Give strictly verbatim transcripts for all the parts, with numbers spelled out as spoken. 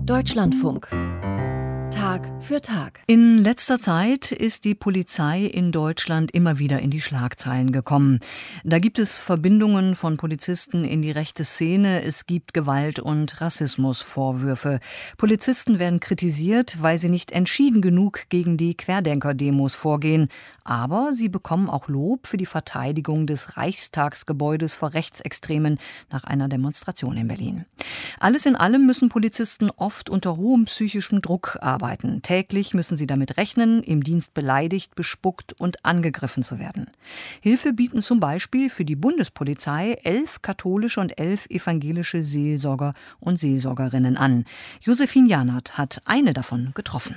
Deutschlandfunk. Tag für Tag. In letzter Zeit ist die Polizei in Deutschland immer wieder in die Schlagzeilen gekommen. Da gibt es Verbindungen von Polizisten in die rechte Szene, es gibt Gewalt- und Rassismusvorwürfe. Polizisten werden kritisiert, weil sie nicht entschieden genug gegen die Querdenker-Demos vorgehen. Aber sie bekommen auch Lob für die Verteidigung des Reichstagsgebäudes vor Rechtsextremen nach einer Demonstration in Berlin. Alles in allem müssen Polizisten oft unter hohem psychischem Druck arbeiten. Täglich müssen sie damit rechnen, im Dienst beleidigt, bespuckt und angegriffen zu werden. Hilfe bieten zum Beispiel für die Bundespolizei elf katholische und elf evangelische Seelsorger und Seelsorgerinnen an. Josephine Janert hat eine davon getroffen.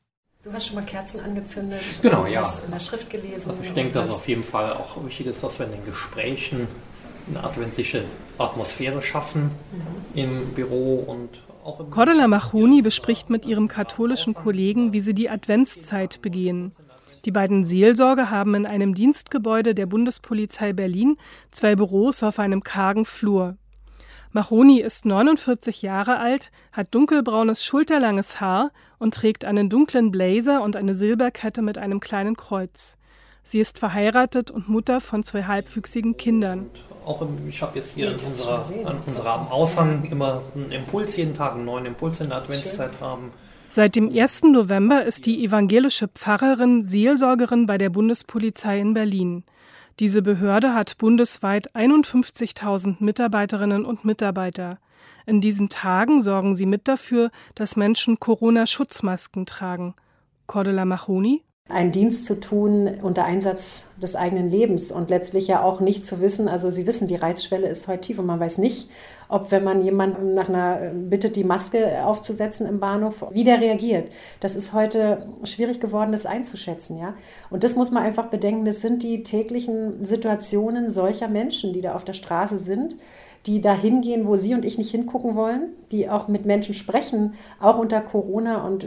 Du hast schon mal Kerzen angezündet, genau, und ja. hast in der Schrift gelesen. Also ich denke, dass es auf jeden Fall auch wichtig ist, dass wir in den Gesprächen eine adventliche Atmosphäre schaffen mhm. im Büro und auch im Cordula Machoni bespricht mit ihrem katholischen Kollegen, wie sie die Adventszeit begehen. Die beiden Seelsorger haben in einem Dienstgebäude der Bundespolizei Berlin zwei Büros auf einem kargen Flur. Machoni ist neunundvierzig Jahre alt, hat dunkelbraunes, schulterlanges Haar und trägt einen dunklen Blazer und eine Silberkette mit einem kleinen Kreuz. Sie ist verheiratet und Mutter von zwei halbwüchsigen Kindern. Auch im, ich habe jetzt hier in unserer, an unserem Aushang immer einen Impuls jeden Tag, einen neuen Impuls in der Adventszeit haben. Seit dem ersten November ist die evangelische Pfarrerin Seelsorgerin bei der Bundespolizei in Berlin. Diese Behörde hat bundesweit einundfünfzigtausend Mitarbeiterinnen und Mitarbeiter. In diesen Tagen sorgen sie mit dafür, dass Menschen Corona-Schutzmasken tragen. Cordula Machoni: Einen Dienst zu tun unter Einsatz des eigenen Lebens und letztlich ja auch nicht zu wissen, also Sie wissen, die Reizschwelle ist heute tief und man weiß nicht, ob, wenn man jemanden nach einer bittet, die Maske aufzusetzen im Bahnhof, wie der reagiert. Das ist heute schwierig geworden, das einzuschätzen, ja. Und das muss man einfach bedenken, das sind die täglichen Situationen solcher Menschen, die da auf der Straße sind, die da hingehen, wo Sie und ich nicht hingucken wollen, die auch mit Menschen sprechen, auch unter Corona- und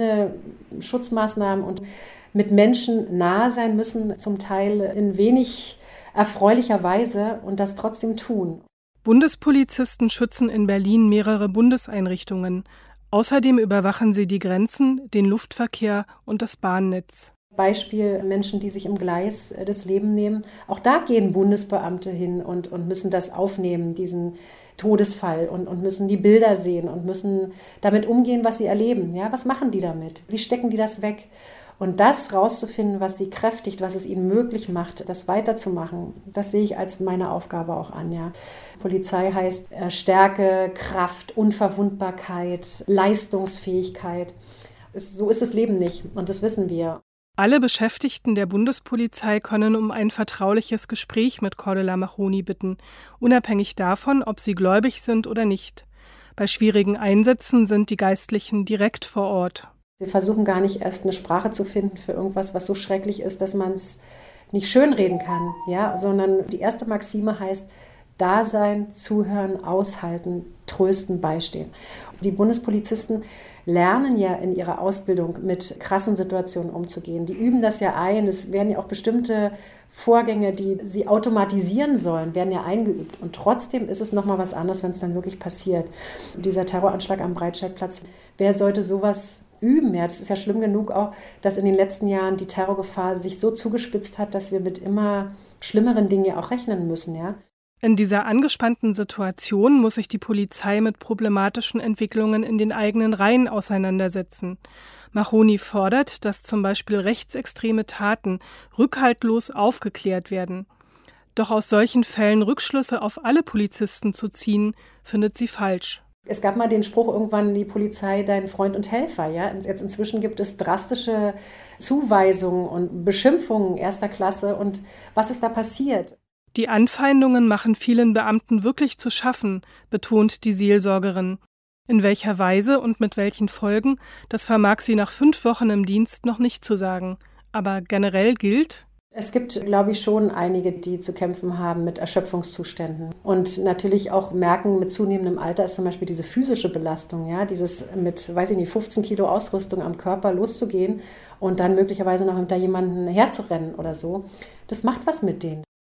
Hygieneschutzmaßnahmen und mit Menschen nahe sein müssen, zum Teil in wenig erfreulicher Weise und das trotzdem tun. Bundespolizisten schützen in Berlin mehrere Bundeseinrichtungen. Außerdem überwachen sie die Grenzen, den Luftverkehr und das Bahnnetz. Beispiel Menschen, die sich im Gleis das Leben nehmen. Auch da gehen Bundesbeamte hin und, und müssen das aufnehmen, diesen Todesfall, und, und müssen die Bilder sehen und müssen damit umgehen, was sie erleben. Ja, was machen die damit? Wie stecken die das weg? Und das rauszufinden, was sie kräftigt, was es ihnen möglich macht, das weiterzumachen, das sehe ich als meine Aufgabe auch an. Ja. Polizei heißt äh, Stärke, Kraft, Unverwundbarkeit, Leistungsfähigkeit. Es, so ist das Leben nicht und das wissen wir. Alle Beschäftigten der Bundespolizei können um ein vertrauliches Gespräch mit Cordula Machoni bitten, unabhängig davon, ob sie gläubig sind oder nicht. Bei schwierigen Einsätzen sind die Geistlichen direkt vor Ort. Wir versuchen gar nicht erst eine Sprache zu finden für irgendwas, was so schrecklich ist, dass man es nicht schönreden kann, ja, sondern die erste Maxime heißt Dasein, Zuhören, Aushalten, Trösten, Beistehen. Die Bundespolizisten lernen ja in ihrer Ausbildung mit krassen Situationen umzugehen. Die üben das ja ein. Es werden ja auch bestimmte Vorgänge, die sie automatisieren sollen, werden ja eingeübt. Und trotzdem ist es nochmal was anderes, wenn es dann wirklich passiert. Dieser Terroranschlag am Breitscheidplatz, wer sollte sowas üben? Ja, das ist ja schlimm genug auch, dass in den letzten Jahren die Terrorgefahr sich so zugespitzt hat, dass wir mit immer schlimmeren Dingen ja auch rechnen müssen, ja. In dieser angespannten Situation muss sich die Polizei mit problematischen Entwicklungen in den eigenen Reihen auseinandersetzen. Machoni fordert, dass zum Beispiel rechtsextreme Taten rückhaltlos aufgeklärt werden. Doch aus solchen Fällen Rückschlüsse auf alle Polizisten zu ziehen, findet sie falsch. Es gab mal den Spruch irgendwann, die Polizei dein Freund und Helfer. Ja? Jetzt inzwischen gibt es drastische Zuweisungen und Beschimpfungen erster Klasse. Und was ist da passiert? Die Anfeindungen machen vielen Beamten wirklich zu schaffen, betont die Seelsorgerin. In welcher Weise und mit welchen Folgen, das vermag sie nach fünf Wochen im Dienst noch nicht zu sagen. Aber generell gilt: Es gibt, glaube ich, schon einige, die zu kämpfen haben mit Erschöpfungszuständen. Und natürlich auch merken, mit zunehmendem Alter ist zum Beispiel diese physische Belastung, ja, dieses mit, weiß ich nicht, fünfzehn Kilo Ausrüstung am Körper loszugehen und dann möglicherweise noch hinter jemanden herzurennen oder so. Das macht was mit denen.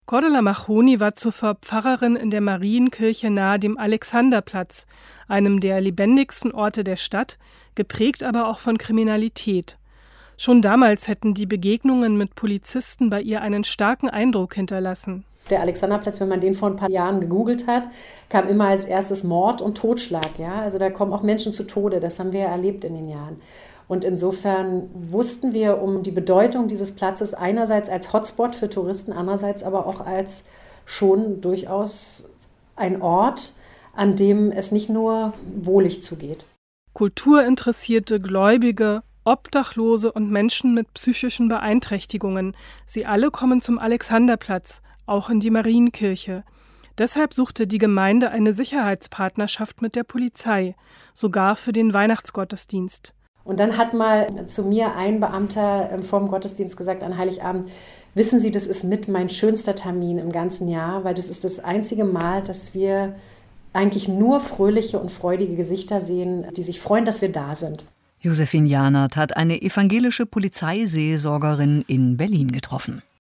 Cordula Machoni war zuvor Pfarrerin in der Marienkirche nahe dem Alexanderplatz, einem der lebendigsten Orte der Stadt, geprägt aber auch von Kriminalität. Schon damals hätten die Begegnungen mit Polizisten bei ihr einen starken Eindruck hinterlassen. Der Alexanderplatz, wenn man den vor ein paar Jahren gegoogelt hat, kam immer als erstes Mord und Totschlag. Ja? Also da kommen auch Menschen zu Tode, das haben wir ja erlebt in den Jahren. Und insofern wussten wir um die Bedeutung dieses Platzes einerseits als Hotspot für Touristen, andererseits aber auch als schon durchaus ein Ort, an dem es nicht nur wohlig zugeht. Kulturinteressierte, Gläubige, Obdachlose und Menschen mit psychischen Beeinträchtigungen, sie alle kommen zum Alexanderplatz, auch in die Marienkirche. Deshalb suchte die Gemeinde eine Sicherheitspartnerschaft mit der Polizei, sogar für den Weihnachtsgottesdienst. Und dann hat mal zu mir ein Beamter vor dem Gottesdienst gesagt an Heiligabend, wissen Sie, das ist mit mein schönster Termin im ganzen Jahr, weil das ist das einzige Mal, dass wir eigentlich nur fröhliche und freudige Gesichter sehen, die sich freuen, dass wir da sind. Josephine Janert hat eine evangelische Polizeiseelsorgerin in Berlin getroffen.